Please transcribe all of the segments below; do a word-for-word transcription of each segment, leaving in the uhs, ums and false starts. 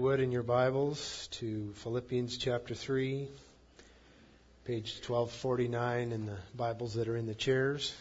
Would in your Bibles to Philippians chapter three, page twelve forty-nine in the Bibles that are in the chairs.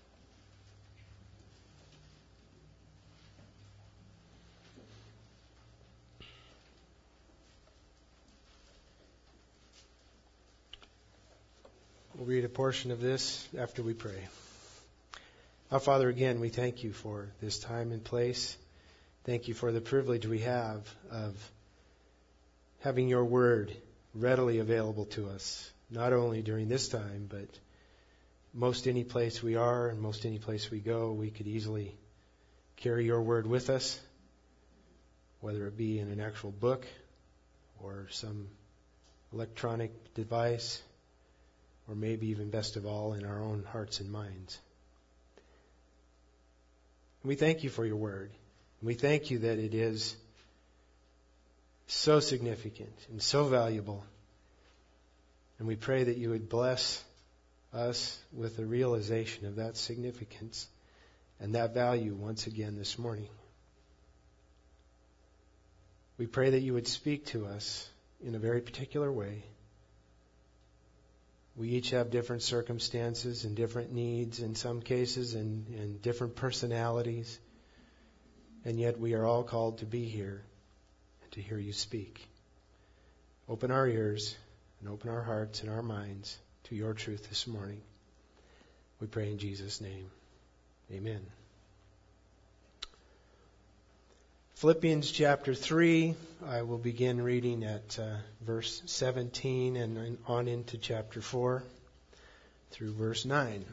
We'll read a portion of this after we pray. Our Father, again, we thank you for this time and place. Thank you for the privilege we have of having your word readily available to us, not only during this time, but most any place we are and most any place we go, we could easily carry your word with us, whether it be in an actual book or some electronic device, or maybe even best of all in our own hearts and minds. We thank you for your word. We thank you that it is so significant and so valuable. And we pray that you would bless us with the realization of that significance and that value once again this morning. We pray that you would speak to us in a very particular way. We each have different circumstances and different needs in some cases and, and different personalities. And yet we are all called to be here and to hear you speak. Open our ears and open our hearts and our minds to your truth this morning. We pray in Jesus' name. Amen. Philippians chapter three, I will begin reading at uh, verse seventeen and on into chapter four through verse nine.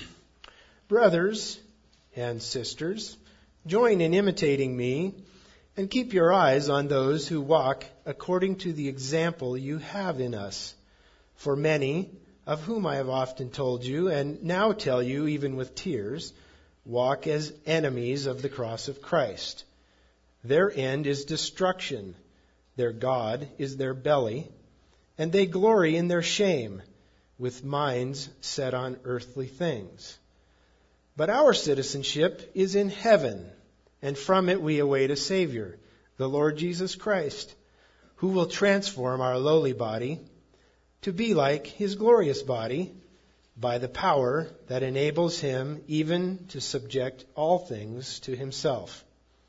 Brothers and sisters, join in imitating me and keep your eyes on those who walk according to the example you have in us. For many, of whom I have often told you and now tell you even with tears, walk as enemies of the cross of Christ. Their end is destruction. Their God is their belly, and they glory in their shame, with minds set on earthly things. But our citizenship is in heaven, and from it we await a Savior, the Lord Jesus Christ, who will transform our lowly body to be like His glorious body by the power that enables Him even to subject all things to Himself.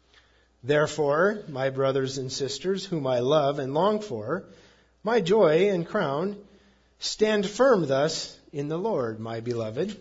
Therefore, my brothers and sisters, whom I love and long for, my joy and crown, stand firm thus in the Lord, my beloved.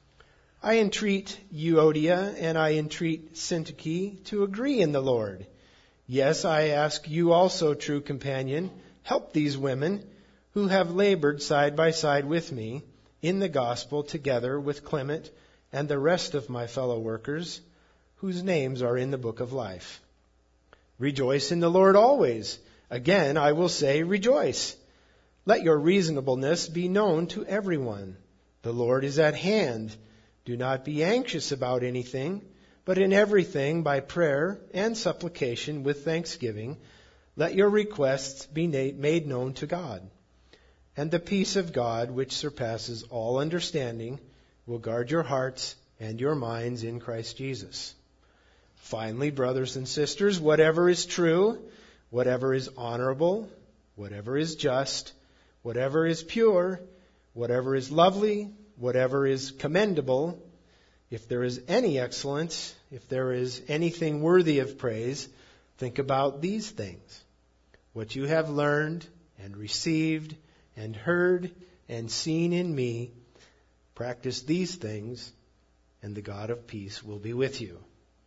I entreat Euodia and I entreat Syntyche to agree in the Lord. Yes, I ask you also, true companion, help these women who have labored side by side with me in the gospel together with Clement and the rest of my fellow workers, whose names are in the book of life. Rejoice in the Lord always. Again, I will say, rejoice. Let your reasonableness be known to everyone. The Lord is at hand. Do not be anxious about anything, but in everything, by prayer and supplication with thanksgiving, let your requests be made known to God. And the peace of God, which surpasses all understanding, will guard your hearts and your minds in Christ Jesus. Finally, brothers and sisters, whatever is true, whatever is honorable, whatever is just, whatever is pure, whatever is lovely, whatever is commendable, if there is any excellence, if there is anything worthy of praise, think about these things. What you have learned and received and heard and seen in me, practice these things, and the God of peace will be with you.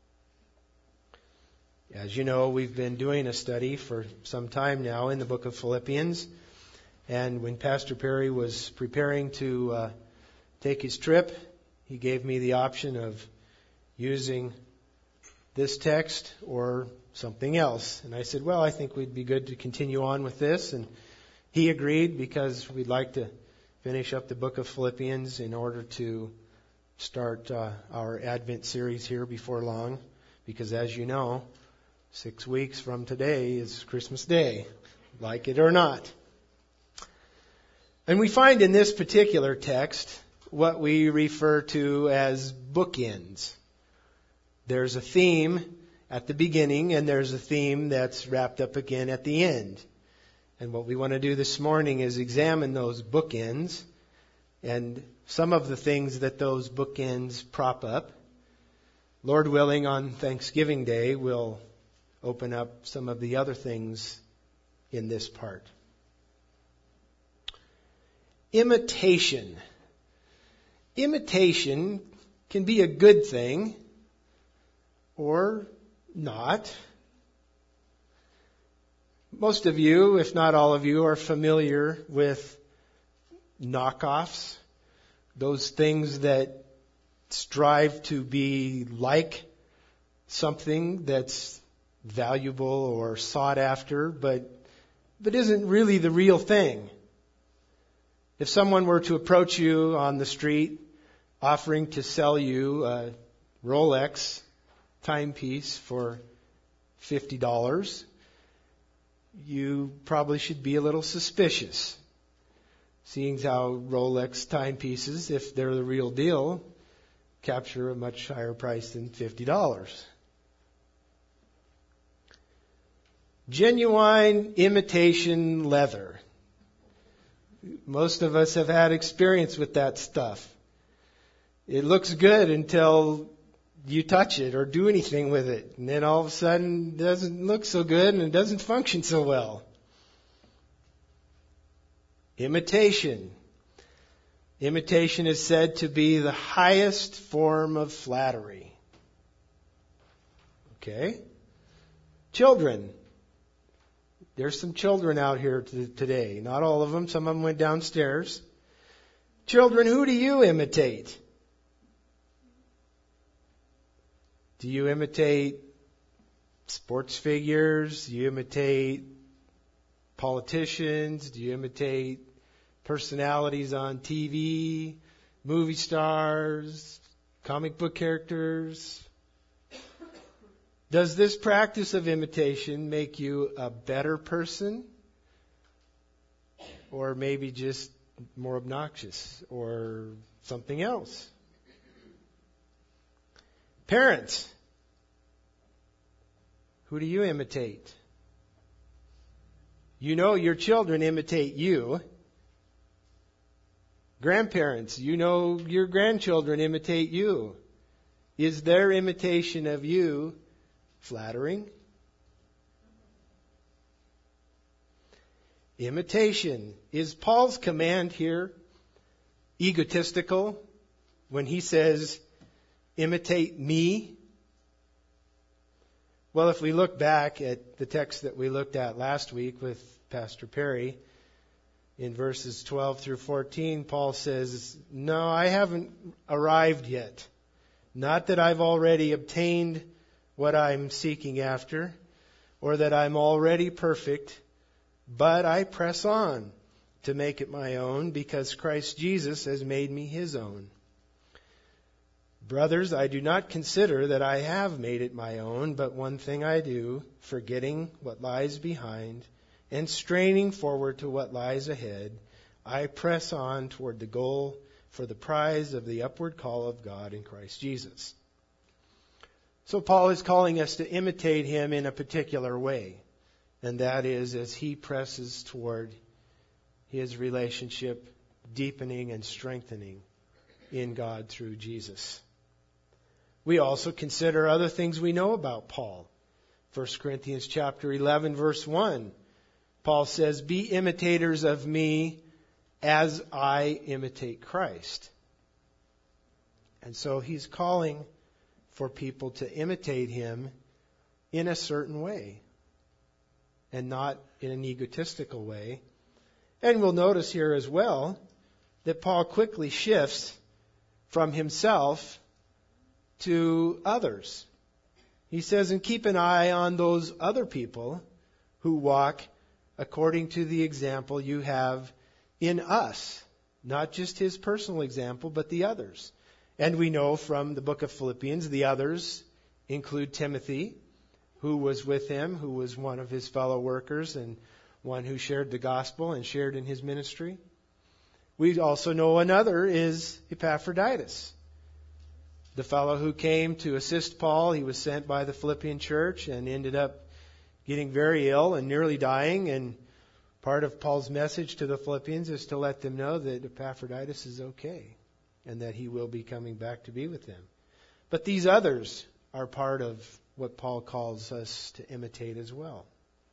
As you know, we've been doing a study for some time now in the book of Philippians. And when Pastor Perry was preparing to uh, take his trip, he gave me the option of using this text or something else. And I said, well, I think we'd be good to continue on with this. And he agreed because we'd like to finish up the book of Philippians in order to start uh, our Advent series here before long. Because as you know, Six weeks from today is Christmas Day, like it or not. And we find in this particular text what we refer to as bookends. There's a theme at the beginning, and there's a theme that's wrapped up again at the end. And what we want to do this morning is examine those bookends and some of the things that those bookends prop up. Lord willing, on Thanksgiving Day, we'll open up some of the other things in this part. Imitation. Imitation can be a good thing or not. Most of you, if not all of you, are familiar with knockoffs. Those things that strive to be like something that's valuable or sought after, but but isn't really the real thing. If someone were to approach you on the street offering to sell you a Rolex timepiece for fifty dollars, you probably should be a little suspicious, seeing how Rolex timepieces, if they're the real deal, capture a much higher price than fifty dollars. Genuine imitation leather. Most of us have had experience with that stuff. It looks good until you touch it or do anything with it. And then all of a sudden it doesn't look so good and it doesn't function so well. Imitation. Imitation is said to be the highest form of flattery. Okay? Children. There's some children out here t- today. Not all of them. Some of them went downstairs. Children, who do you imitate? Do you imitate sports figures? Do you imitate politicians? Do you imitate personalities on T V, movie stars, comic book characters? Does this practice of imitation make you a better person? Or maybe just more obnoxious or something else? Parents, who do you imitate? You know your children imitate you. Grandparents, you know your grandchildren imitate you. Is their imitation of you flattering? Imitation. Is Paul's command here egotistical when he says, imitate me? Well, if we look back at the text that we looked at last week with Pastor Perry, in verses twelve through fourteen, Paul says, no, I haven't arrived yet. Not that I've already obtained what I'm seeking after, or that I'm already perfect, but I press on to make it my own, because Christ Jesus has made me his own. Brothers, I do not consider that I have made it my own, but one thing I do, forgetting what lies behind and straining forward to what lies ahead, I press on toward the goal for the prize of the upward call of God in Christ Jesus. So Paul is calling us to imitate him in a particular way, and that is as he presses toward his relationship deepening and strengthening in God through Jesus. We also consider other things we know about Paul. First Corinthians chapter eleven, verse one. Paul says, be imitators of me as I imitate Christ. And so he's calling for people to imitate him in a certain way and not in an egotistical way. And we'll notice here as well that Paul quickly shifts from himself to others. He says, and keep an eye on those other people who walk according to the example you have in us. Not just his personal example, but the others. And we know from the book of Philippians, the others include Timothy, who was with him, who was one of his fellow workers and one who shared the gospel and shared in his ministry. We also know another is Epaphroditus, The fellow who came to assist Paul, he was sent by the Philippian church and ended up getting very ill and nearly dying. And part of Paul's message to the Philippians is to let them know that Epaphroditus is okay and that he will be coming back to be with them. But these others are part of what Paul calls us to imitate as well.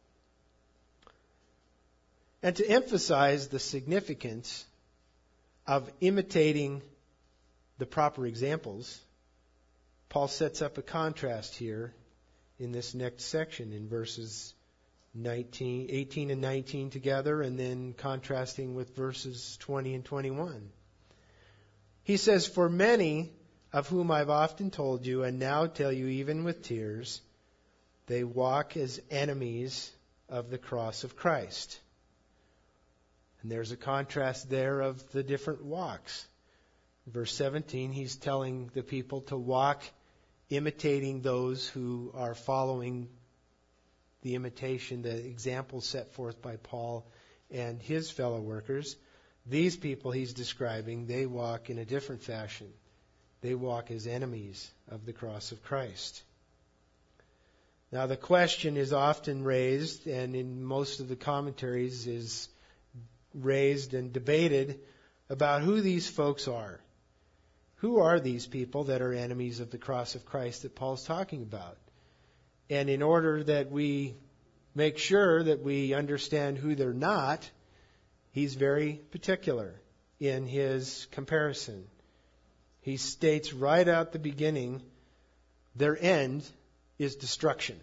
And to emphasize the significance of imitating the proper examples, Paul sets up a contrast here in this next section in verses nineteen, eighteen and nineteen together, and then contrasting with verses twenty and twenty-one. He says, "For many of whom I've often told you, and now tell you even with tears, they walk as enemies of the cross of Christ." And there's a contrast there of the different walks. Verse seventeen, he's telling the people to walk imitating those who are following the imitation, the example set forth by Paul and his fellow workers. These people he's describing, they walk in a different fashion. They walk as enemies of the cross of Christ. Now the question is often raised, and in most of the commentaries is raised and debated about who these folks are. Who are these people that are enemies of the cross of Christ that Paul's talking about? And in order that we make sure that we understand who they're not, he's very particular in his comparison. He states right out the beginning, their end is destruction.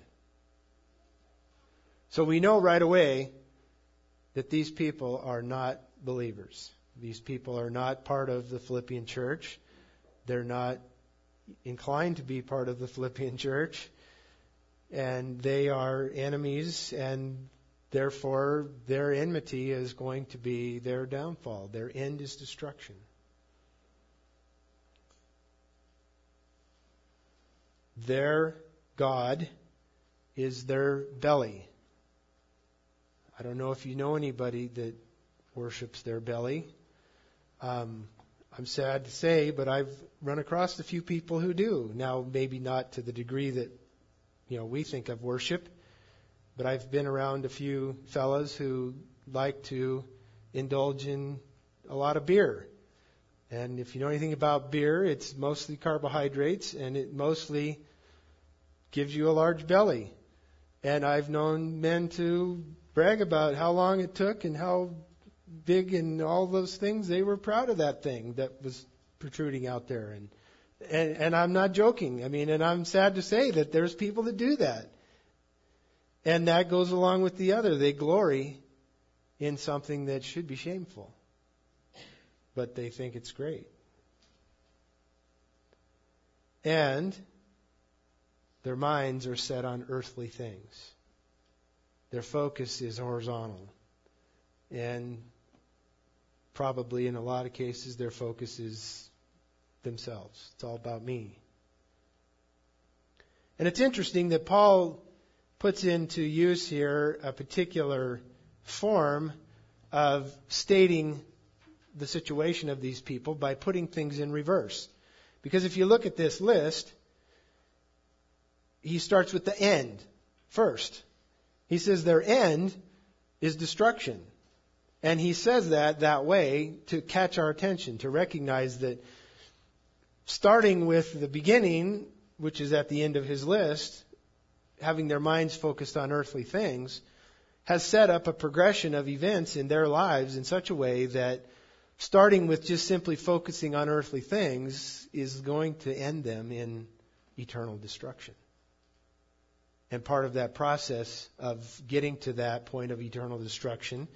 So we know right away that these people are not believers. These people are not part of the Philippian church. They're not inclined to be part of the Philippian church. And they are enemies, and therefore their enmity is going to be their downfall. Their end is destruction. Their God is their belly. I don't know if you know anybody that worships their belly. Um, I'm sad to say, but I've run across a few people who do. Now, maybe not to the degree that, you know, we think of worship, but I've been around a few fellas who like to indulge in a lot of beer. And if you know anything about beer, it's mostly carbohydrates, and it mostly gives you a large belly. And I've known men to brag about how long it took and how big and all those things. They were proud of that thing that was protruding out there. And, and and I'm not joking. I mean, and I'm sad to say that there's people that do that. And that goes along with the other. They glory in something that should be shameful. But they think it's great. And their minds are set on earthly things. Their focus is horizontal. And probably in a lot of cases, their focus is themselves. It's all about me. And it's interesting that Paul puts into use here a particular form of stating the situation of these people by putting things in reverse. Because if you look at this list, he starts with the end first. He says their end is destruction. And he says that that way to catch our attention, to recognize that starting with the beginning, which is at the end of his list, having their minds focused on earthly things, has set up a progression of events in their lives in such a way that starting with just simply focusing on earthly things is going to end them in eternal destruction. And part of that process of getting to that point of eternal destruction,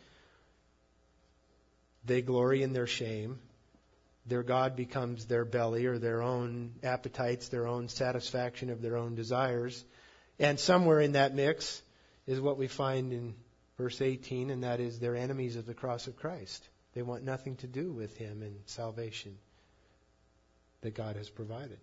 they glory in their shame. Their God becomes their belly, or their own appetites, their own satisfaction of their own desires. And somewhere in that mix is what we find in verse eighteen, and that is they're enemies of the cross of Christ. They want nothing to do with Him and salvation that God has provided.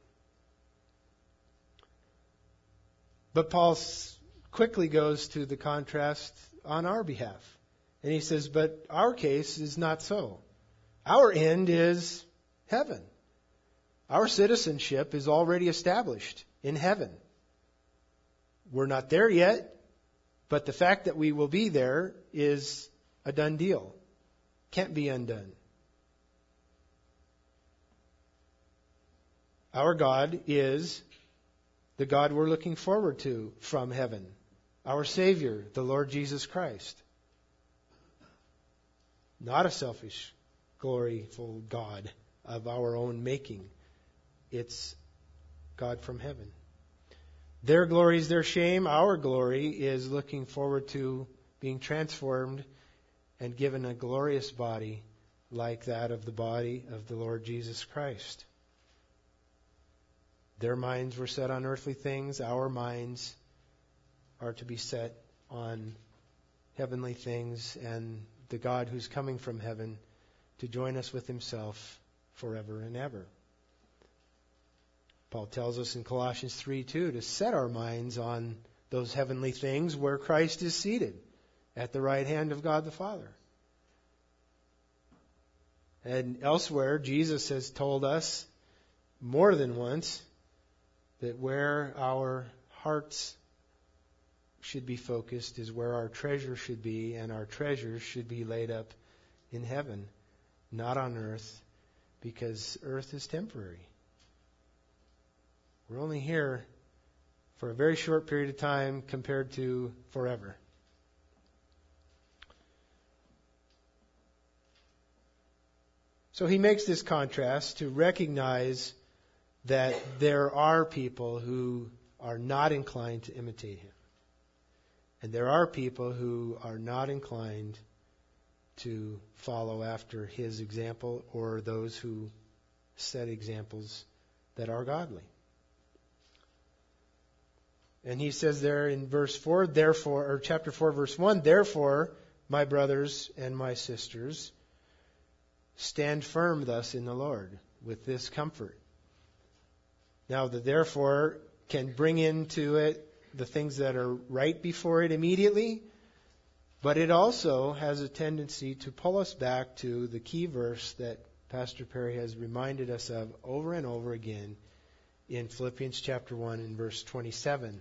But Paul quickly goes to the contrast on our behalf. And he says, but our case is not so. Our end is heaven. Our citizenship is already established in heaven. We're not there yet, but the fact that we will be there is a done deal. Can't be undone. Our God is the God we're looking forward to from heaven. Our Savior, the Lord Jesus Christ. Not a selfish, gloryful God of our own making. It's God from heaven. Their glory is their shame. Our glory is looking forward to being transformed and given a glorious body like that of the body of the Lord Jesus Christ. Their minds were set on earthly things. Our minds are to be set on heavenly things and the God who's coming from heaven to join us with himself forever and ever. Paul tells us in Colossians three two to set our minds on those heavenly things where Christ is seated at the right hand of God the Father. And elsewhere, Jesus has told us more than once that where our hearts should be focused is where our treasure should be, and our treasures should be laid up in heaven, not on earth, because earth is temporary. We're only here for a very short period of time compared to forever. So he makes this contrast to recognize that there are people who are not inclined to imitate him. And there are people who are not inclined to follow after his example or those who set examples that are godly. And he says there in verse four, therefore, or chapter four, verse one, therefore, my brothers and my sisters, stand firm thus in the Lord with this comfort. Now, the therefore can bring into it the things that are right before it immediately, but it also has a tendency to pull us back to the key verse that Pastor Perry has reminded us of over and over again in Philippians chapter one and verse twenty-seven.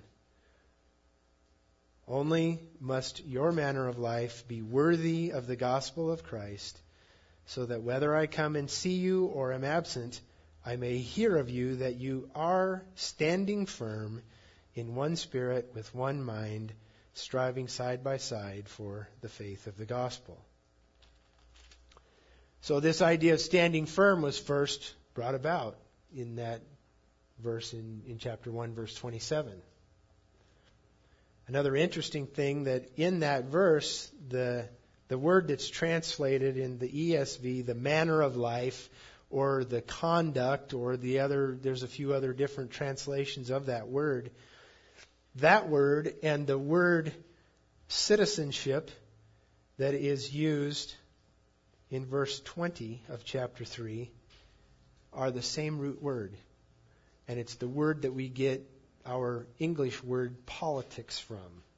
Only must your manner of life be worthy of the gospel of Christ, so that whether I come and see you or am absent, I may hear of you that you are standing firm in one spirit with one mind, striving side by side for the faith of the gospel. So this idea of standing firm was first brought about in that verse in, in chapter one, verse twenty-seven. Another interesting thing that in that verse, the the word that's translated in the E S V, the manner of life, or the conduct, or the other, there's a few other different translations of that word. That word and the word citizenship that is used in verse twenty of chapter three are the same root word. And it's the word that we get our English word politics from.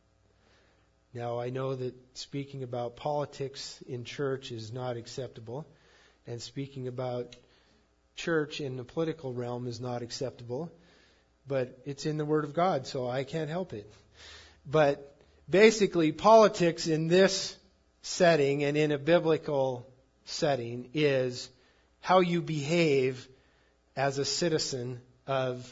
Now, I know that speaking about politics in church is not acceptable, and speaking about church in the political realm is not acceptable, but it's in the Word of God, so I can't help it. But basically, politics in this setting and in a biblical setting is how you behave as a citizen of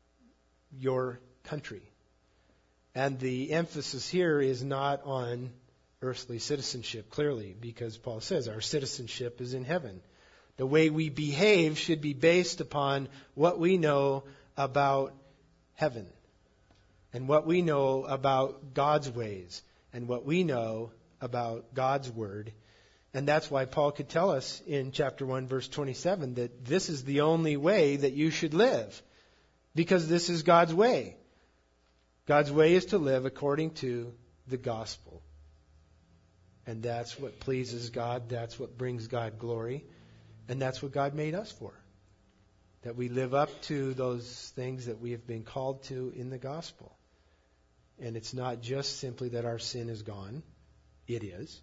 your country. And the emphasis here is not on earthly citizenship, clearly, because Paul says our citizenship is in heaven. The way we behave should be based upon what we know about heaven and what we know about God's ways and what we know about God's word. And that's why Paul could tell us in chapter one, verse twenty-seven, that this is the only way that you should live, because this is God's way. God's way is to live according to the gospel. And that's what pleases God. That's what brings God glory. And that's what God made us for. That we live up to those things that we have been called to in the gospel. And it's not just simply that our sin is gone. It is.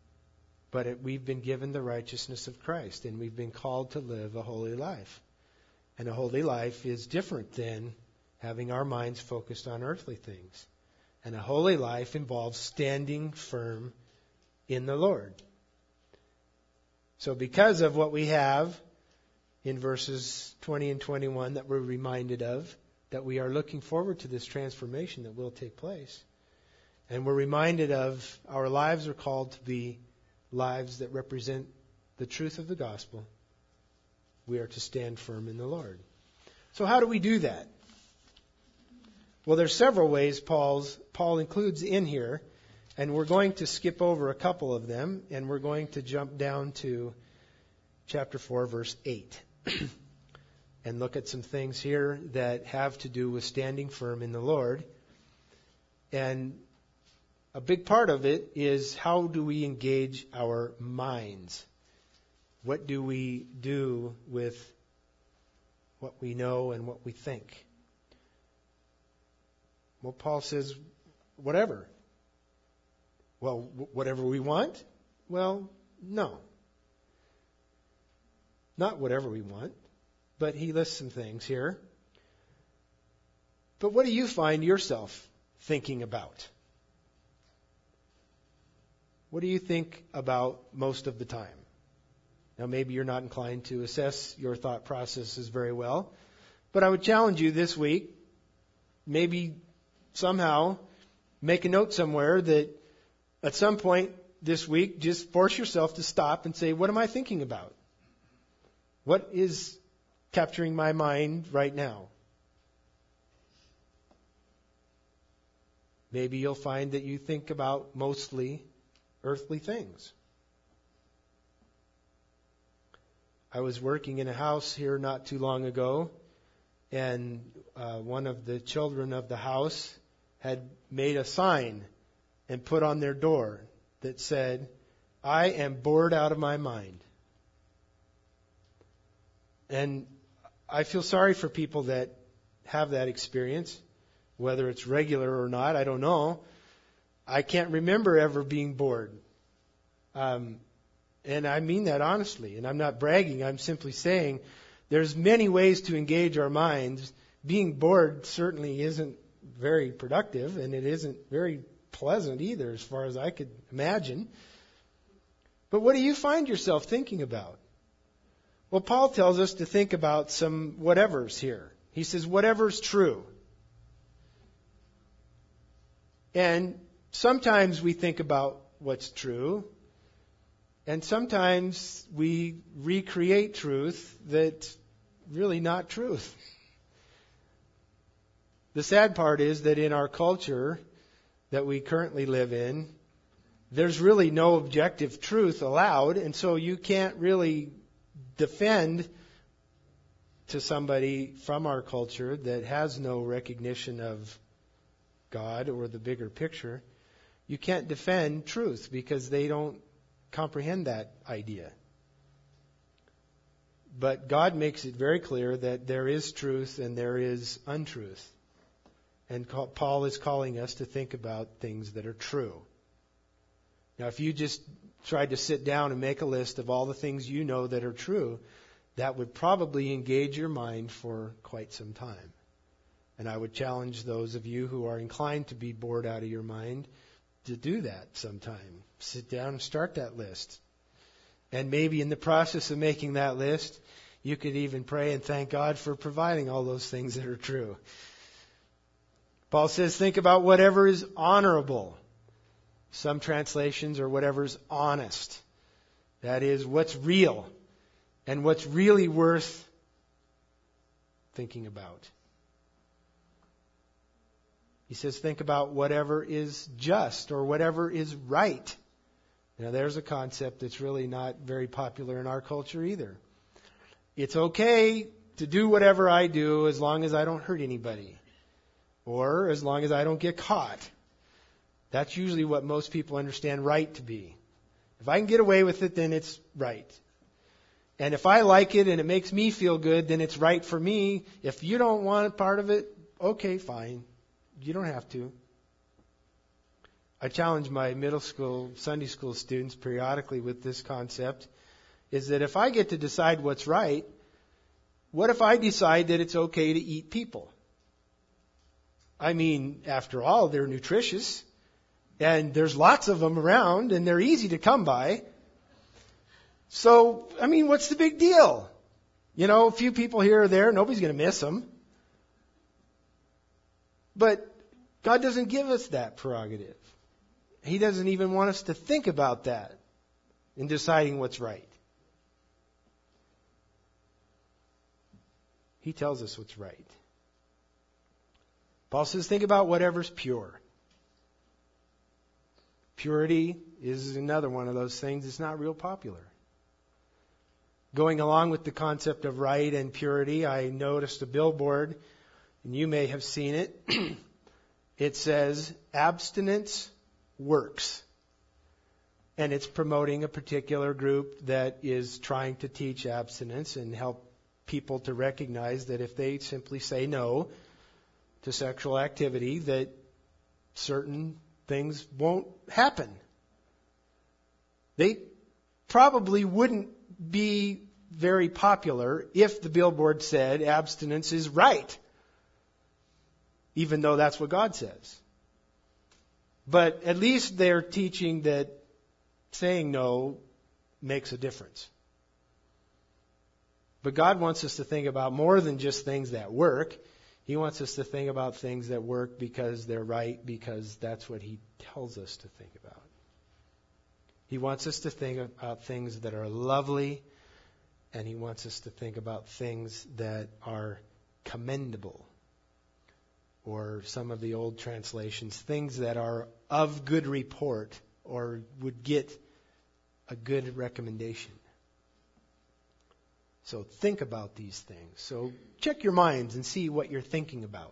But it, we've been given the righteousness of Christ. And we've been called to live a holy life. And a holy life is different than having our minds focused on earthly things. And a holy life involves standing firm in the Lord. So because of what we have in verses twenty and twenty-one that we're reminded of, that we are looking forward to this transformation that will take place. And we're reminded of our lives are called to be lives that represent the truth of the gospel. We are to stand firm in the Lord. So how do we do that? Well, there's several ways Paul's, Paul includes in here, and we're going to skip over a couple of them, and we're going to jump down to chapter four, verse eight, and look at some things here that have to do with standing firm in the Lord. And a big part of it is how do we engage our minds? What do we do with what we know and what we think? Well, Paul says, whatever. Well, whatever we want? Well, no. Not whatever we want, but he lists some things here. But what do you find yourself thinking about? What do you think about most of the time? Now, maybe you're not inclined to assess your thought processes very well, but I would challenge you this week, maybe somehow make a note somewhere that at some point this week, just force yourself to stop and say, what am I thinking about? What is capturing my mind right now? Maybe you'll find that you think about mostly earthly things. I was working in a house here not too long ago, and uh, one of the children of the house had made a sign and put on their door that said, I am bored out of my mind. And I feel sorry for people that have that experience, whether it's regular or not, I don't know. I can't remember ever being bored. Um, and I mean that honestly, and I'm not bragging, I'm simply saying there's many ways to engage our minds. Being bored certainly isn't very productive, and it isn't very pleasant either, as far as I could imagine. But what do you find yourself thinking about? Well, Paul tells us to think about some whatevers here. He says, whatever's true. And sometimes we think about what's true, and sometimes we recreate truth that's really not truth. The sad part is that in our culture that we currently live in, there's really no objective truth allowed, and so you can't really defend to somebody from our culture that has no recognition of God or the bigger picture. You can't defend truth because they don't comprehend that idea. But God makes it very clear that there is truth and there is untruth. And Paul is calling us to think about things that are true. Now, if you just tried to sit down and make a list of all the things you know that are true, that would probably engage your mind for quite some time. And I would challenge those of you who are inclined to be bored out of your mind to do that sometime. Sit down and start that list. And maybe in the process of making that list, you could even pray and thank God for providing all those things that are true. Paul says, think about whatever is honorable. Some translations are whatever's honest. That is, what's real and what's really worth thinking about. He says, think about whatever is just or whatever is right. Now, there's a concept that's really not very popular in our culture either. It's okay to do whatever I do as long as I don't hurt anybody, or as long as I don't get caught. That's usually what most people understand right to be. If I can get away with it, then it's right. And if I like it and it makes me feel good, then it's right for me. If you don't want a part of it, okay, fine. You don't have to. I challenge my middle school, Sunday school students periodically with this concept, is that if I get to decide what's right, what if I decide that it's okay to eat people? I mean, after all, they're nutritious, and there's lots of them around, and they're easy to come by. So, I mean, what's the big deal? You know, a few people here or there, nobody's going to miss them. But God doesn't give us that prerogative. He doesn't even want us to think about that in deciding what's right. He tells us what's right. Paul says, think about whatever's pure. Purity is another one of those things that's not real popular. Going along with the concept of right and purity, I noticed a billboard, and you may have seen it. It says, abstinence works. And it's promoting a particular group that is trying to teach abstinence and help people to recognize that if they simply say no to sexual activity, that certain things won't happen. They probably wouldn't be very popular if the billboard said abstinence is right, even though that's what God says. But at least they're teaching that saying no makes a difference. But God wants us to think about more than just things that work. He wants us to think about things that work because they're right, because that's what He tells us to think about. He wants us to think about things that are lovely, and He wants us to think about things that are commendable. Or some of the old translations, things that are of good report or would get a good recommendation. So think about these things. So check your minds and see what you're thinking about.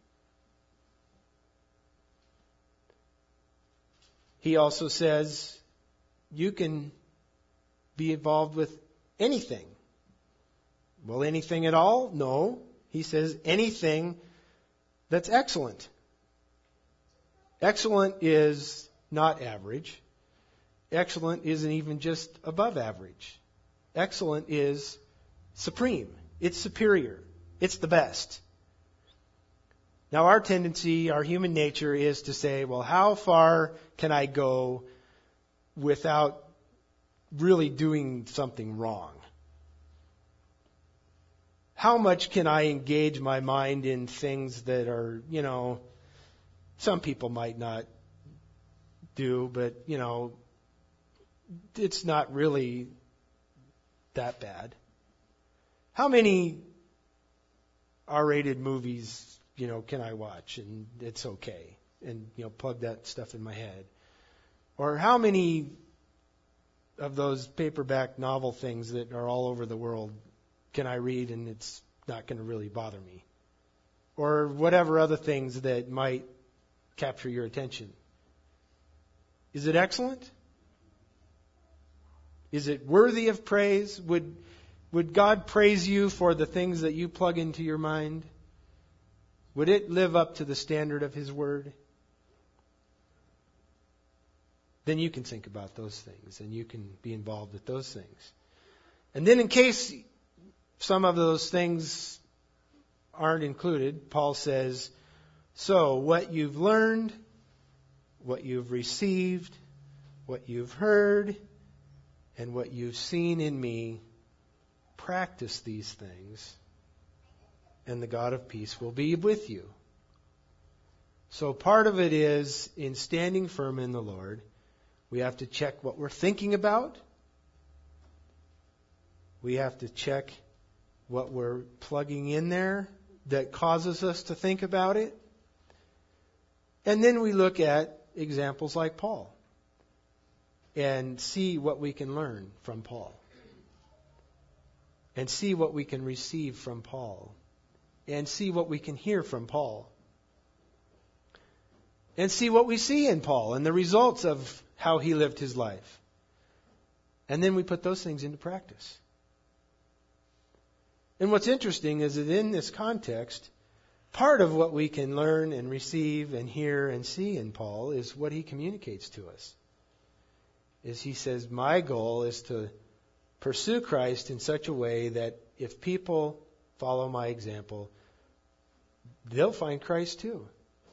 He also says you can be involved with anything. Well, anything at all? No. He says anything that's excellent. Excellent is not average. Excellent isn't even just above average. Excellent is supreme. It's superior. It's the best. Now our tendency, our human nature is to say, well, how far can I go without really doing something wrong? How much can I engage my mind in things that are, you know, some people might not do, but, you know, it's not really that bad. How many R-rated movies, you know, can I watch and it's okay? And, you know, plug that stuff in my head. Or how many of those paperback novel things that are all over the world can I read and it's not going to really bother me? Or whatever other things that might capture your attention. Is it excellent? Is it worthy of praise? Would would God praise you for the things that you plug into your mind? Would it live up to the standard of His Word? Then you can think about those things and you can be involved with those things. And then in case some of those things aren't included, Paul says, so what you've learned, what you've received, what you've heard, and what you've seen in me, practice these things, and the God of peace will be with you. So part of it is in standing firm in the Lord, we have to check what we're thinking about. We have to check what we're plugging in there that causes us to think about it. And then we look at examples like Paul and see what we can learn from Paul. And see what we can receive from Paul. And see what we can hear from Paul. And see what we see in Paul and the results of how he lived his life. And then we put those things into practice. And what's interesting is that in this context, part of what we can learn and receive and hear and see in Paul is what he communicates to us. Is he says, my goal is to pursue Christ in such a way that if people follow my example, they'll find Christ too.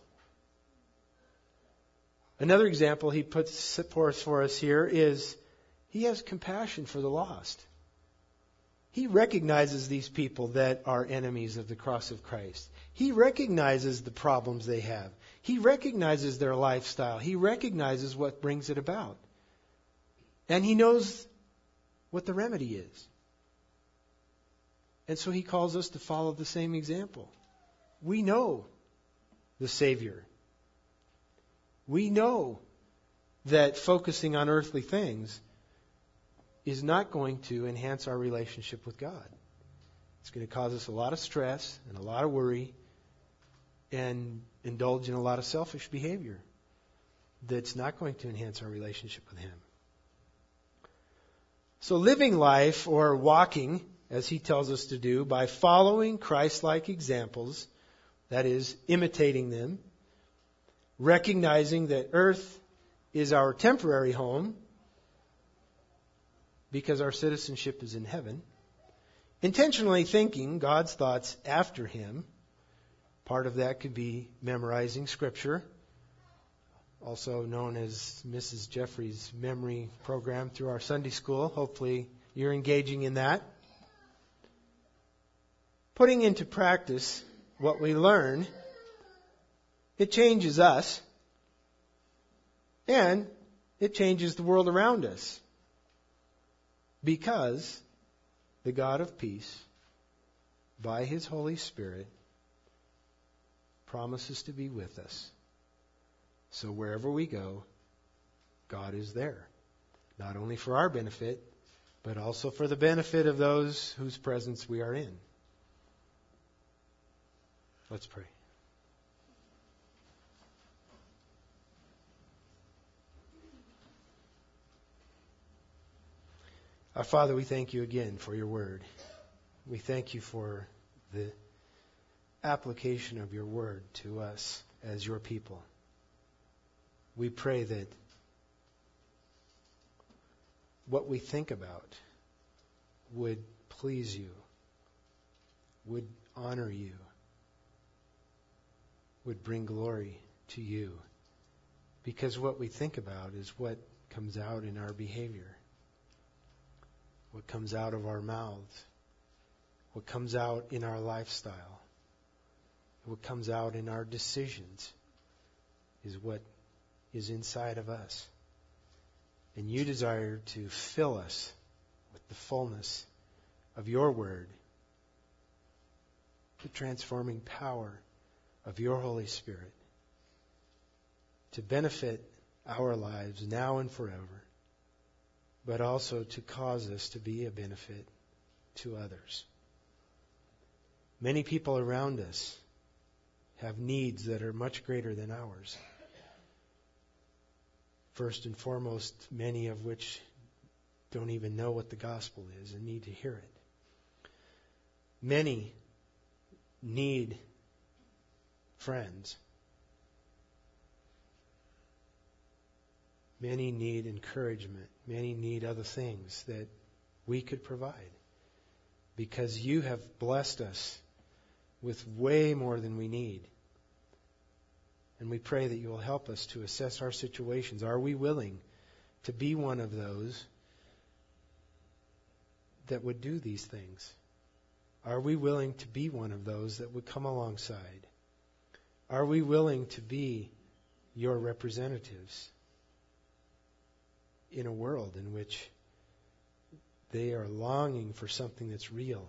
Another example he puts forth for us here is he has compassion for the lost. He recognizes these people that are enemies of the cross of Christ. He recognizes the problems they have. He recognizes their lifestyle. He recognizes what brings it about. And he knows what the remedy is. And so he calls us to follow the same example. We know the Savior. We know that focusing on earthly things is not going to enhance our relationship with God. It's going to cause us a lot of stress and a lot of worry and indulge in a lot of selfish behavior that's not going to enhance our relationship with Him. So living life, or walking, as he tells us to do, by following Christ-like examples, that is, imitating them, recognizing that earth is our temporary home because our citizenship is in heaven, intentionally thinking God's thoughts after Him. Part of that could be memorizing Scripture, also known as Missus Jeffrey's memory program through our Sunday school. Hopefully you're engaging in that. Putting into practice what we learn, it changes us, and it changes the world around us, because the God of peace, by His Holy Spirit, promises to be with us. So wherever we go, God is there, not only for our benefit, but also for the benefit of those whose presence we are in. Let's pray. Our Father, we thank you again for your word. We thank you for the application of your word to us as your people. We pray that what we think about would please you, would honor you, would bring glory to you. Because what we think about is what comes out in our behavior, what comes out of our mouths, what comes out in our lifestyle, what comes out in our decisions is what is inside of us. And you desire to fill us with the fullness of your word, the transforming power of your Holy Spirit, to benefit our lives now and forever, but also to cause us to be a benefit to others. Many people around us have needs that are much greater than ours. First and foremost, many of which don't even know what the gospel is and need to hear it. Many need friends. Many need encouragement. Many need other things that we could provide, because you have blessed us with way more than we need. And we pray that you will help us to assess our situations. Are we willing to be one of those that would do these things? Are we willing to be one of those that would come alongside? Are we willing to be your representatives in a world in which they are longing for something that's real,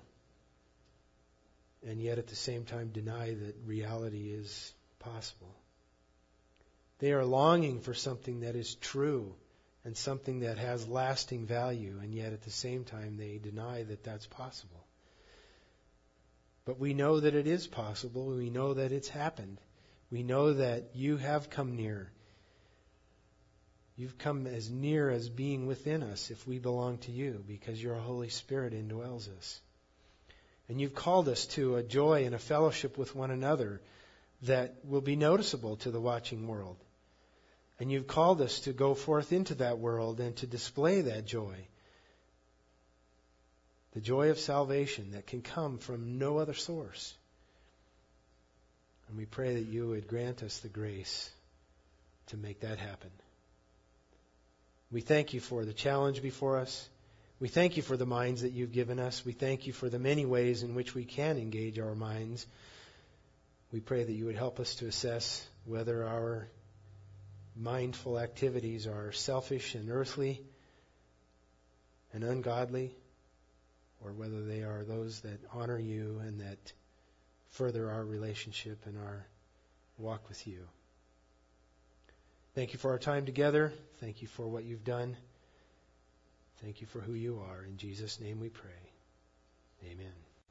and yet at the same time deny that reality is possible? They are longing for something that is true and something that has lasting value, and yet at the same time they deny that that's possible. But we know that it is possible. We know that it's happened. We know that you have come near. You've come as near as being within us if we belong to you, because your Holy Spirit indwells us. And you've called us to a joy and a fellowship with one another that will be noticeable to the watching world. And you've called us to go forth into that world and to display that joy. the joy of salvation that can come from no other source. And we pray that you would grant us the grace to make that happen. We thank you for the challenge before us. We thank you for the minds that you've given us. We thank you for the many ways in which we can engage our minds. We pray that you would help us to assess whether our mindful activities are selfish and earthly and ungodly, or whether they are those that honor you and that further our relationship and our walk with you. Thank you for our time together. Thank you for what you've done. Thank you for who you are. In Jesus' name we pray. Amen.